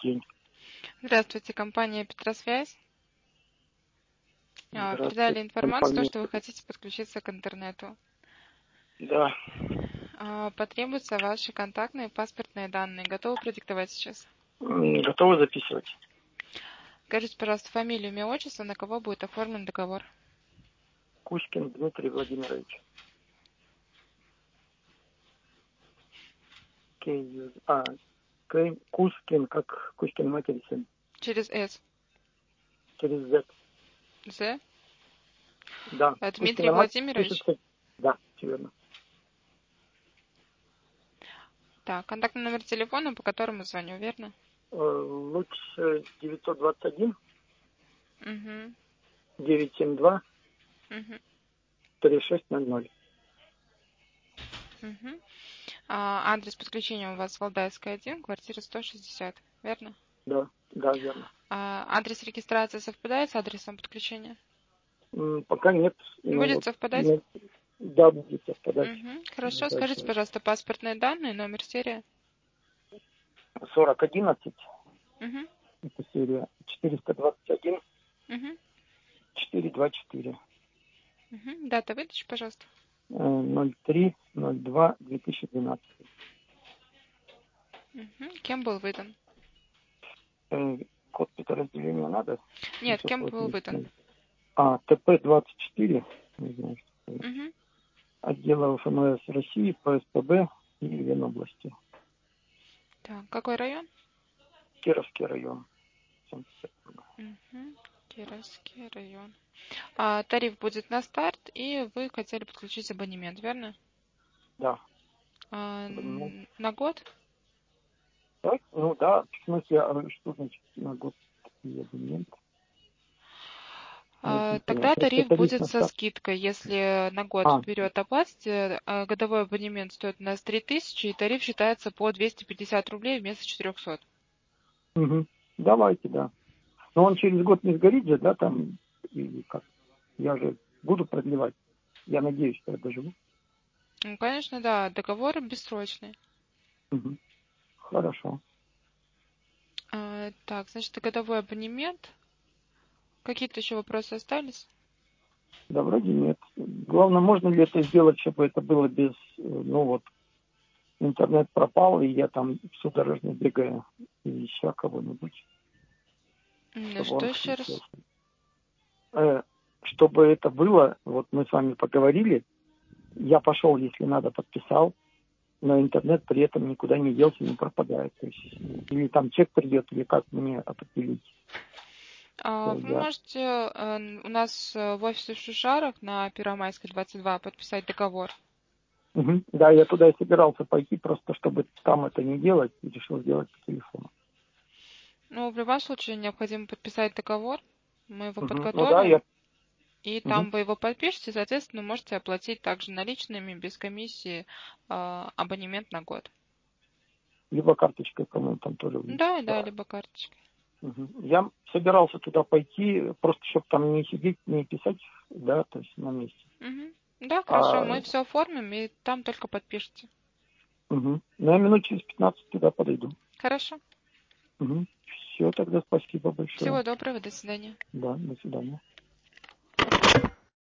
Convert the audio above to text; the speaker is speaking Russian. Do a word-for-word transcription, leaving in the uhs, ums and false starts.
день. Здравствуйте, компания Петросвязь. А, Передали Здравствуйте, информацию, компания. что вы хотите подключиться к интернету. Да, А, Потребуются ваши контактные и паспортные данные. Готовы продиктовать сейчас? м, готовы записывать? Скажите, пожалуйста, фамилию, имя, отчество, на кого будет оформлен договор? Кузькин Дмитрий Владимирович. Кей- А, Кей- Кузькин, как Кузькин матери сын. Через С. Через Z. З. Да. А, Дмитрий Кузькина мать Владимирович. пишется. Да, все верно. Так, контактный номер телефона, по которому звоню, верно? Э, Луч девятьсот двадцать один Угу. девятьсот семьдесят два Угу. тридцать шесть ноль ноль. Угу. А, адрес подключения у вас Валдайская, один, квартира сто шестьдесят, верно? Да, да, верно. А, адрес регистрации совпадает с адресом подключения? М, Пока нет. Ну, Будет вот, совпадать? ну, да, будет совпадать. Угу. Хорошо, скажите, Ближайшие. пожалуйста, паспортные данные, номер, серия. сорок одиннадцать. Угу. Это серия четыреста двадцать один Угу. четыреста двадцать четыре. Угу. Дата выдачи, пожалуйста. ноль три ноль два две тысячи двенадцать. Угу. Кем был выдан? Э, Код подразделения надо? Нет, кем был выдан? А, ТП двадцать четыре, не знаю, что это. Угу. Отдела ФМС России, ПСПБ и Ленобласти. Так, какой район? Кировский район. Санкт-Петербурга. Угу. Кировский район. А, тариф будет на старт, и вы хотели подключить абонемент, верно? Да. А, Ну, н- на год? так, ну да, в смысле, а что значит на год такие абонементы? А, Не понял. Тогда Просто тариф тариф будет на со старт. скидкой. Если на год А, вперед оплатите, а годовой абонемент стоит у нас три тысячи, и тариф считается по двести пятьдесят рублей вместо четырехсот. угу. Давайте, да. Но он через год не сгорит же, да, там, или как? Я же буду продлевать. Я надеюсь, что я доживу. Ну, конечно, да, договор бессрочный. Угу. Хорошо. А, так, значит, годовой абонемент. Какие-то еще вопросы остались? Да, вроде нет. Главное, можно ли это сделать, чтобы это было без, э, ну вот, интернет пропал, и я там судорожно бегаю, и ища кого-нибудь, М, чтобы Что он еще раз? включился. Э, чтобы это было, вот мы с вами поговорили, я пошел, если надо, подписал, но интернет при этом никуда не делся, не пропадает. То есть, или там чек придет, или как мне определить. А, Что Вы я... можете э, у нас э, в офисе в Шушарах на Первомайской двадцать два подписать договор. Мгм. Да, я туда и собирался пойти, просто чтобы там это не делать, и решил сделать по телефону. Ну, в любом случае, необходимо подписать договор. Мы его Мгм. Ну да, я... подготовим. И Мгм. там вы его подпишете, соответственно, можете оплатить также наличными, без комиссии, э, абонемент на год. Либо карточкой, по-моему, там тоже влить. Да, да, либо карточкой. Мгм. Я собирался туда пойти, просто чтобы там не сидеть, не писать, да, то есть на месте. Мгм. Да, хорошо, А, мы все оформим, и там только подпишите. угу. Ну, я минут через пятнадцать туда подойду. Хорошо. Угу. Все, тогда спасибо большое. Всего доброго, до свидания. Да, до свидания.